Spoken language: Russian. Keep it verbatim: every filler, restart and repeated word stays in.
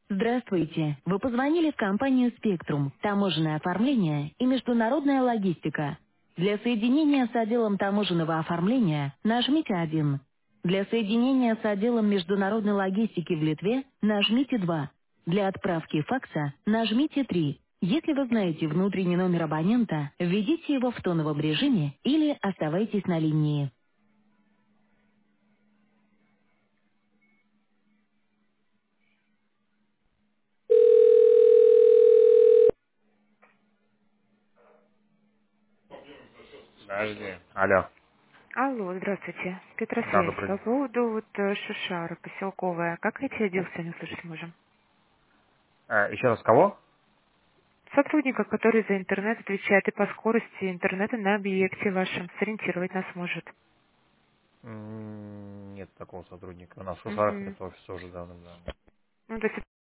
Здравствуйте. Вы позвонили в компанию «Спектрум», таможенное оформление и международная логистика. Для соединения с отделом таможенного оформления нажмите один. Для соединения с отделом международной логистики в Литве нажмите два. Для отправки факса нажмите три. Если вы знаете внутренний номер абонента, введите его в тоновом режиме или оставайтесь на линии. Подожди. Алло. Алло, здравствуйте. Да, Петросвязь. добрый По день. поводу вот э, Шишара, поселковая. Как эти отдел сегодня услышать можем? Э, еще раз, кого? Сотрудника, который за интернет отвечает и по скорости интернета на объекте вашем, сориентировать нас может. М, Нет такого сотрудника. У нас в Шушарах Угу. нет офиса уже давно. Ну, то есть